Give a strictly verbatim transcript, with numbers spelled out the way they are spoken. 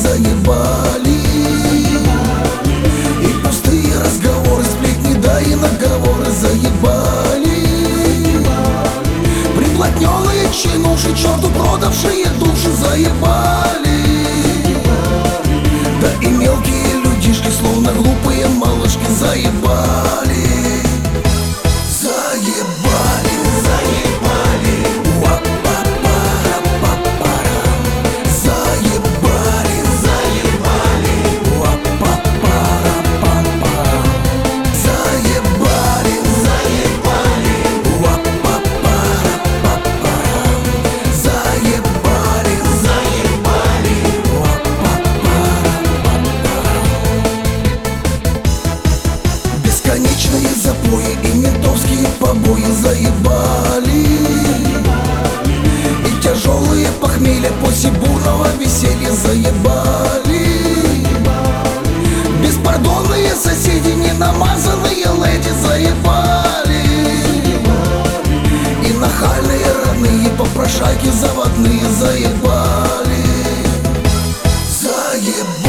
заебали. И пустые разговоры, сплетни, да и наговоры заебали. Приплотненные чинуши, черту продавшие души заебали. Да и мелкие людишки, словно глупые малышки, заебали. Заебали, заебали. Уа-па-пара-па-пара. Заебали, заебали. Уа-па-пара-па-пара. Заебали, заебали. Уа-па-пара-па-пара. Заебали, заебали. Уа-па-пара-па-пара. Бесконечные запои и ментовские побои заебали. И тяжелые похмелья после бурного веселья заебали. Беспардонные соседи, ненамазанные леди заебали. И нахальные родные попрошайки заводные заебали. Заебали.